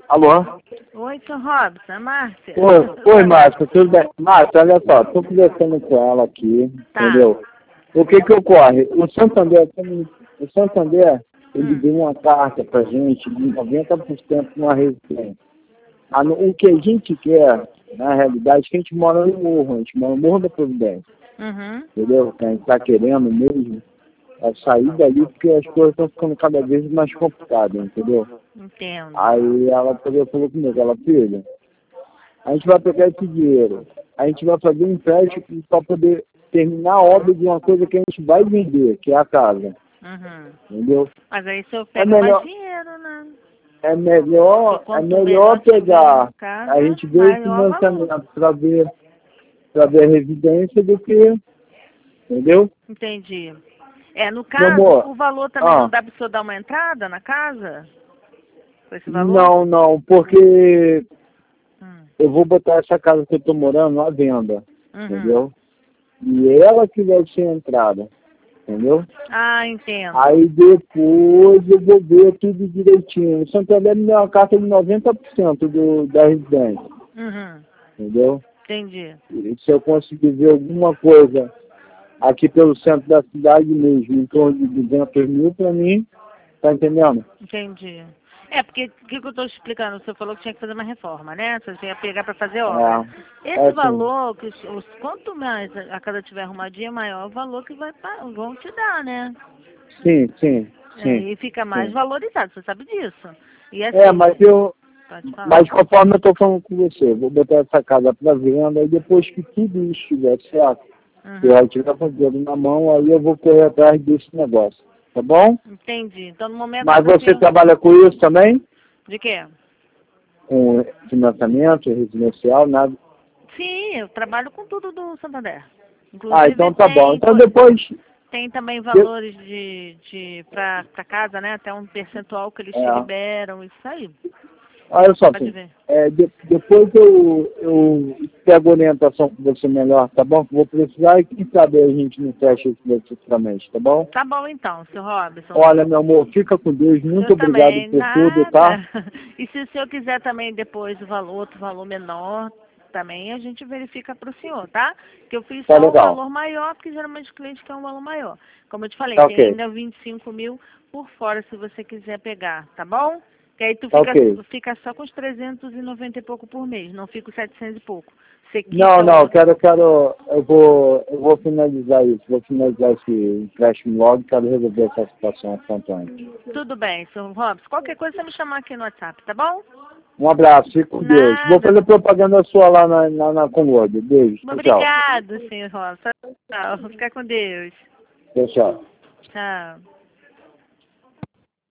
Alô? Oi, seu Robson, é Márcia. Oi, Márcia, tudo bem? Márcia, olha só, estou conversando com ela aqui, entendeu? O que ocorre? O Santander, ele deu uma carta pra gente de 90% numa residência. O que a gente quer, na realidade, é que a gente mora no morro, a gente mora no Morro da Providência, entendeu? O que a gente está querendo mesmo é sair dali porque as coisas estão ficando cada vez mais complicadas, entendeu? Entendo. Aí ela falou comigo, filha, a gente vai pegar esse dinheiro, a gente vai fazer um empréstimo para poder terminar a obra de uma coisa que a gente vai vender, que é a casa. Entendeu? Mas aí o senhor pega mais dinheiro, né? É melhor pegar, a gente vê o financiamento para ver a residência do que, entendeu? Entendi. No caso, o valor também não dá para o senhor dar uma entrada na casa? Com esse valor? Não, porque eu vou botar essa casa que eu estou morando à venda, entendeu? E ela que vai ser a entrada, entendeu? Entendo. Aí depois eu vou ver tudo direitinho. O Santander me deu uma carta de 90% da residência, entendeu? Entendi. E se eu conseguir ver alguma coisa aqui pelo centro da cidade mesmo, em torno de 200 mil para mim, tá entendendo? Entendi. Porque o que eu estou explicando? Você falou que tinha que fazer uma reforma, né? Você ia pegar para fazer obra. Esse valor, quanto mais a casa tiver arrumadinha, maior o valor que vão te dar, né? Sim. E fica mais valorizado, você sabe disso. E assim, mas conforme eu estou falando com você, vou botar essa casa para venda, e depois que tudo isso estiver certo, se eu tiver com o dinheiro na mão, aí eu vou correr atrás desse negócio. Tá bom? Entendi. Então, no momento... Mas você trabalha com isso também? De quê? Com financiamento residencial, nada? Sim, eu trabalho com tudo do Santander. Inclusive, então tá bom. Então depois... Tem também valores para casa, né? Até um percentual que eles te liberam, isso aí. Olha só, filho, depois eu pego a orientação com você melhor, tá bom? Vou precisar e quem sabe a gente não fecha isso definitivamente, tá bom? Tá bom então, seu Robson. Olha, meu amor, fica com Deus, muito obrigado por tudo, tá? E se o senhor quiser também depois outro valor menor, também a gente verifica para o senhor, tá? Que eu fiz só um valor maior, porque geralmente o cliente quer um valor maior. Como eu te falei, tem ainda 25 mil por fora se você quiser pegar, tá bom? Que aí tu fica só com os 390 e pouco por mês, não fica os 700 e pouco. Eu vou finalizar isso, vou finalizar esse empréstimo logo, quero resolver essa situação quanto antes. Tudo bem, senhor Robson. Qualquer coisa você me chamar aqui no WhatsApp, tá bom? Um abraço, fique com Deus. Vou fazer propaganda sua lá na Congoda. Beijo. Obrigado, senhor Robson. Tchau. Fica com Deus. Tchau. Tchau.